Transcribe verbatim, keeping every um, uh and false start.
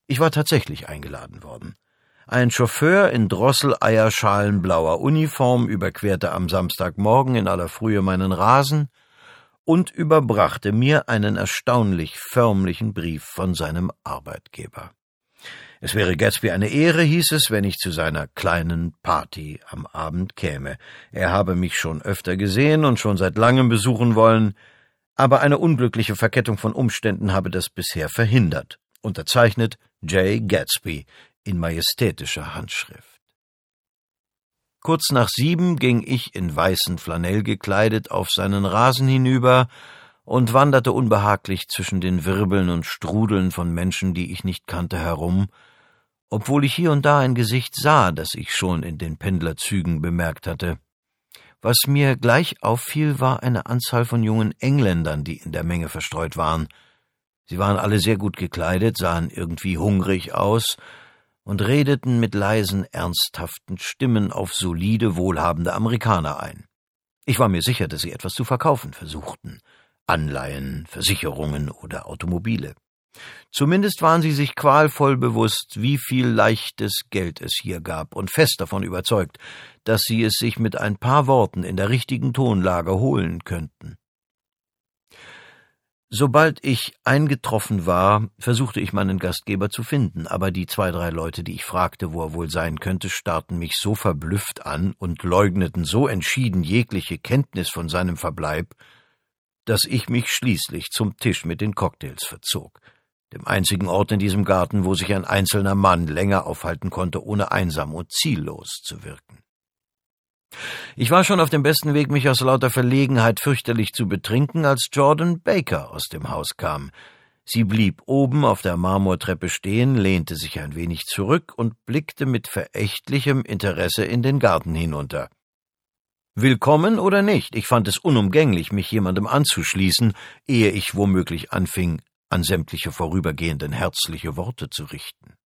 Ich war tatsächlich eingeladen worden. Ein Chauffeur in Drosseleierschalenblauer Uniform überquerte am Samstagmorgen in aller Frühe meinen Rasen und überbrachte mir einen erstaunlich förmlichen Brief von seinem Arbeitgeber. Es wäre Gatsby eine Ehre, hieß es, wenn ich zu seiner kleinen Party am Abend käme. Er habe mich schon öfter gesehen und schon seit langem besuchen wollen, aber eine unglückliche Verkettung von Umständen habe das bisher verhindert. Unterzeichnet J. Gatsby in majestätischer Handschrift. Kurz nach sieben ging ich in weißen Flanell gekleidet auf seinen Rasen hinüber und wanderte unbehaglich zwischen den Wirbeln und Strudeln von Menschen, die ich nicht kannte, herum, obwohl ich hier und da ein Gesicht sah, das ich schon in den Pendlerzügen bemerkt hatte. Was mir gleich auffiel, war eine Anzahl von jungen Engländern, die in der Menge verstreut waren. Sie waren alle sehr gut gekleidet, sahen irgendwie hungrig aus und redeten mit leisen, ernsthaften Stimmen auf solide, wohlhabende Amerikaner ein. Ich war mir sicher, dass sie etwas zu verkaufen versuchten. Anleihen, Versicherungen oder Automobile. Zumindest waren sie sich qualvoll bewusst, wie viel leichtes Geld es hier gab und fest davon überzeugt, dass sie es sich mit ein paar Worten in der richtigen Tonlage holen könnten. Sobald ich eingetroffen war, versuchte ich meinen Gastgeber zu finden, aber die zwei, drei Leute, die ich fragte, wo er wohl sein könnte, starrten mich so verblüfft an und leugneten so entschieden jegliche Kenntnis von seinem Verbleib, dass ich mich schließlich zum Tisch mit den Cocktails verzog, dem einzigen Ort in diesem Garten, wo sich ein einzelner Mann länger aufhalten konnte, ohne einsam und ziellos zu wirken. Ich war schon auf dem besten Weg, mich aus lauter Verlegenheit fürchterlich zu betrinken, als Jordan Baker aus dem Haus kam. Sie blieb oben auf der Marmortreppe stehen, lehnte sich ein wenig zurück und blickte mit verächtlichem Interesse in den Garten hinunter. Willkommen oder nicht, ich fand es unumgänglich, mich jemandem anzuschließen, ehe ich womöglich anfing, an sämtliche Vorübergehenden herzliche Worte zu richten.